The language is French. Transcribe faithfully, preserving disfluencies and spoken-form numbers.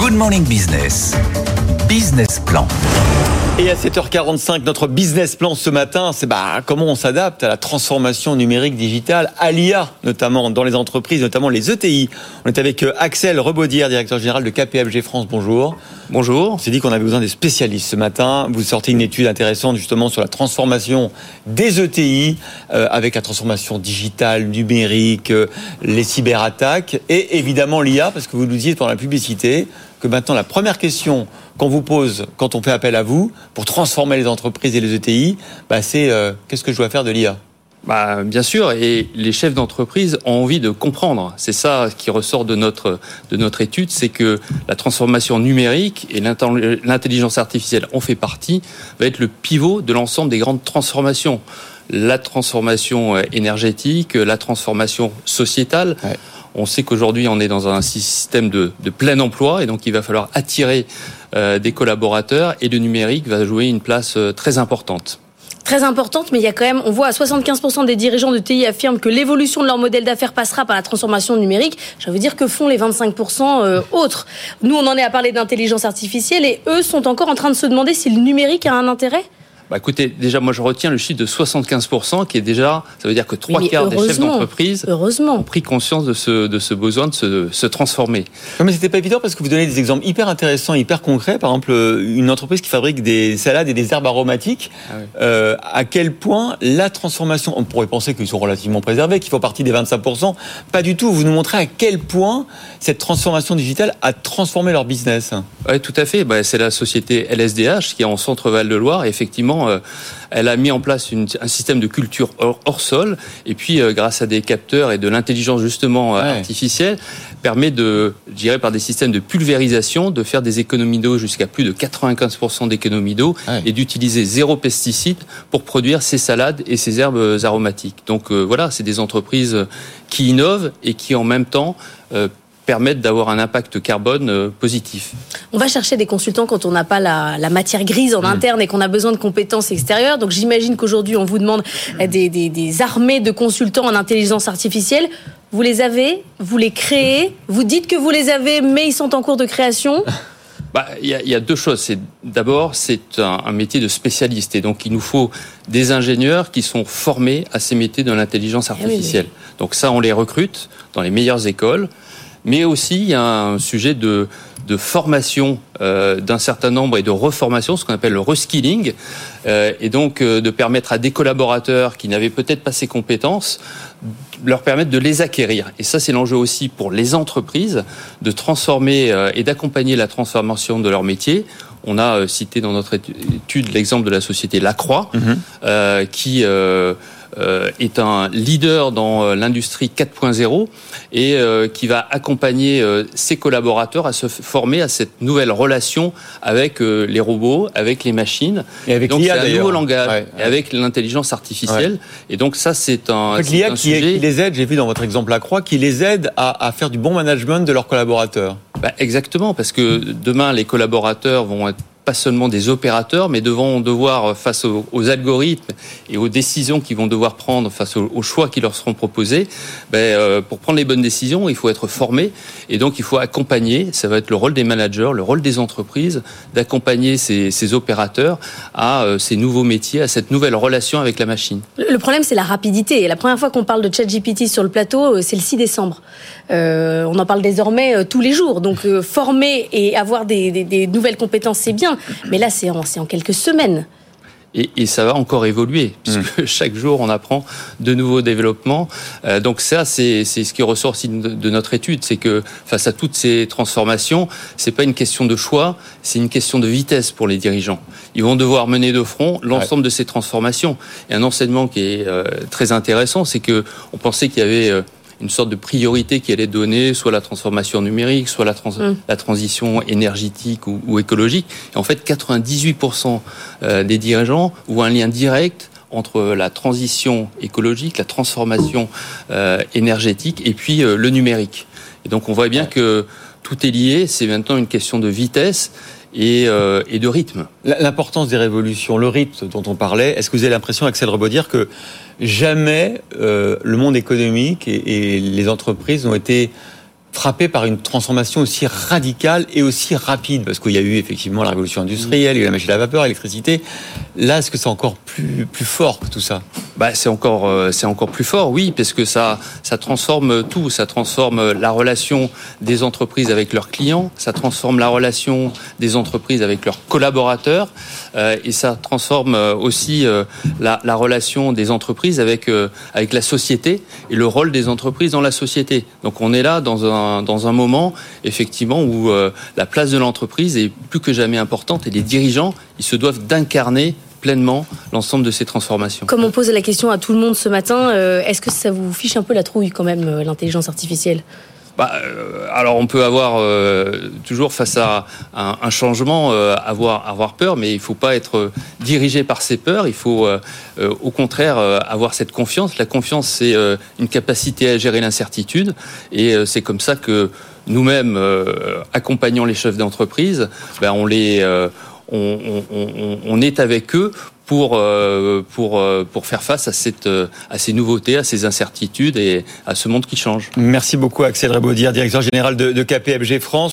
Good Morning Business, Business Plan. Et à sept heures quarante-cinq, notre business plan ce matin, c'est bah, comment on s'adapte à la transformation numérique digitale, à l'I A, notamment dans les entreprises, notamment les E T I. On est avec Axel Rebaudière, directeur général de K P M G France. Bonjour. Bonjour. On s'est dit qu'on avait besoin des spécialistes ce matin. Vous sortez une étude intéressante justement sur la transformation des E T I, euh, avec la transformation digitale, numérique, euh, les cyberattaques et évidemment l'I A, parce que vous nous disiez pendant la publicité que maintenant la première question qu'on vous pose quand on fait appel à vous pour transformer les entreprises et les E T I, bah c'est euh, qu'est-ce que je dois faire de l'I A ? Bah, bien sûr, et les chefs d'entreprise ont envie de comprendre. C'est ça qui ressort de notre, de notre étude, c'est que la transformation numérique et l'intelligence artificielle en fait partie, va être le pivot de l'ensemble des grandes transformations. La transformation énergétique, la transformation sociétale. Ouais. On sait qu'aujourd'hui, on est dans un système de, de plein emploi et donc il va falloir attirer euh, des collaborateurs et le numérique va jouer une place euh, très importante. Très importante, mais il y a quand même, on voit à soixante-quinze pour cent des dirigeants de T I affirment que l'évolution de leur modèle d'affaires passera par la transformation numérique. Ça veut dire que font les vingt-cinq pour cent euh, autres. Nous, on en est à parler d'intelligence artificielle et eux sont encore en train de se demander si le numérique a un intérêt. Bah écoutez, déjà moi je retiens le chiffre de soixante-quinze pour cent qui est déjà, ça veut dire que trois oui, quarts des chefs d'entreprise heureusement. ont pris conscience de ce, de ce besoin de se, se transformer. Non mais c'était pas évident parce que vous donnez des exemples hyper intéressants, hyper concrets. Par exemple, une entreprise qui fabrique des salades et des herbes aromatiques, ah oui. euh, à quel point la transformation, on pourrait penser qu'ils sont relativement préservés, qu'ils font partie des vingt-cinq pour cent, pas du tout. Vous nous montrez à quel point cette transformation digitale a transformé leur business. Oui, tout à fait. Bah, c'est la société L S D H qui est en Centre-Val de Loire. Et effectivement, Euh, elle a mis en place une, un système de culture hors, hors sol et puis euh, grâce à des capteurs et de l'intelligence justement euh, ouais. artificielle permet de, je dirais par des systèmes de pulvérisation, de faire des économies d'eau jusqu'à plus de quatre-vingt-quinze pour cent d'économies d'eau ouais. et d'utiliser zéro pesticide pour produire ces salades et ces herbes aromatiques. Donc euh, voilà, c'est des entreprises qui innovent et qui en même temps euh, permettent d'avoir un impact carbone euh, positif. On va chercher des consultants quand on n'a pas la, la matière grise en mmh. interne et qu'on a besoin de compétences extérieures. Donc j'imagine qu'aujourd'hui, on vous demande des, des, des armées de consultants en intelligence artificielle. Vous les avez, vous les créez, vous dites que vous les avez, mais ils sont en cours de création. Bah, il y a, il y a deux choses. C'est, d'abord, c'est un, un métier de spécialiste. Et donc, il nous faut des ingénieurs qui sont formés à ces métiers de l'intelligence artificielle. Oui, oui. Donc ça, on les recrute dans les meilleures écoles. Mais aussi, il y a un sujet de, de formation euh, d'un certain nombre et de reformation, ce qu'on appelle le reskilling, euh, et donc euh, de permettre à des collaborateurs qui n'avaient peut-être pas ces compétences, leur permettre de les acquérir. Et ça, c'est l'enjeu aussi pour les entreprises, de transformer euh, et d'accompagner la transformation de leur métier. On a euh, cité dans notre étude l'exemple de la société Lacroix, mmh. euh, qui... Euh, Euh, est un leader dans euh, l'industrie quatre point zéro et euh, qui va accompagner euh, ses collaborateurs à se former à cette nouvelle relation avec euh, les robots, avec les machines. Et avec donc l'I A, c'est un d'ailleurs. nouveau langage, ouais, ouais. et avec l'intelligence artificielle. Ouais. Et donc ça, c'est un, en fait, c'est l'I A un qui, sujet... qui les aide, j'ai vu dans votre exemple Lacroix, qui les aide à, à faire du bon management de leurs collaborateurs. Bah, exactement, parce que demain, les collaborateurs vont être pas seulement des opérateurs, mais devront devoir, face aux, aux algorithmes et aux décisions qu'ils vont devoir prendre, face aux, aux choix qui leur seront proposés, ben, euh, pour prendre les bonnes décisions, il faut être formé, et donc il faut accompagner, ça va être le rôle des managers, le rôle des entreprises, d'accompagner ces, ces opérateurs à euh, ces nouveaux métiers, à cette nouvelle relation avec la machine. Le problème, c'est la rapidité. Et la première fois qu'on parle de ChatGPT sur le plateau, c'est le six décembre. Euh, on en parle désormais euh, tous les jours. Donc, euh, former et avoir des, des, des nouvelles compétences, c'est bien. Mais là, c'est en, c'est en quelques semaines. Et, et ça va encore évoluer, puisque mmh. chaque jour, on apprend de nouveaux développements. Euh, donc ça, c'est, c'est ce qui ressort aussi de, de notre étude, c'est que face à toutes ces transformations, c'est pas une question de choix, c'est une question de vitesse pour les dirigeants. Ils vont devoir mener de front l'ensemble ouais. de ces transformations. Et un enseignement qui est euh, très intéressant, c'est que on pensait qu'il y avait euh, une sorte de priorité qui allait donner soit la transformation numérique, soit la, trans- mmh. la transition énergétique ou, ou écologique. Et en fait, quatre-vingt-dix-huit pour cent des dirigeants voient un lien direct entre la transition écologique, la transformation euh, énergétique et puis euh, le numérique. Et donc, on voit bien que tout est lié. C'est maintenant une question de vitesse et, euh, et de rythme. L'importance des révolutions, le rythme dont on parlait, est-ce que vous avez l'impression, Axel Rebaudière, que jamais euh, le monde économique et, et les entreprises n'ont été frappé par une transformation aussi radicale et aussi rapide, parce qu'il y a eu effectivement la révolution industrielle, il y a eu la machine à vapeur, l'électricité. Là, est-ce que c'est encore plus, plus fort que tout ça ? Bah, c'est encore, euh, c'est encore plus fort, oui, parce que ça, ça transforme tout. Ça transforme la relation des entreprises avec leurs clients, ça transforme la relation des entreprises avec leurs collaborateurs, euh, et ça transforme aussi euh, la, la relation des entreprises avec euh, avec la société et le rôle des entreprises dans la société. Donc, on est là dans un dans un moment effectivement où euh, la place de l'entreprise est plus que jamais importante et les dirigeants, ils se doivent d'incarner pleinement l'ensemble de ces transformations. Comme on pose la question à tout le monde ce matin, euh, est-ce que ça vous fiche un peu la trouille quand même, euh, l'intelligence artificielle ? Bah, euh, alors on peut avoir euh, toujours face à un, un changement euh, avoir avoir peur, mais il faut pas être dirigé par ces peurs. Il faut euh, euh, au contraire euh, avoir cette confiance. La confiance, c'est euh, une capacité à gérer l'incertitude, et euh, c'est comme ça que nous-mêmes euh, accompagnant les chefs d'entreprise, ben on les euh, on, on, on, on est avec eux pour euh, pour euh, pour faire face à cette euh, à ces nouveautés, à ces incertitudes et à ce monde qui change. Merci beaucoup Axel Rebaudière, directeur général de, de K P M G France.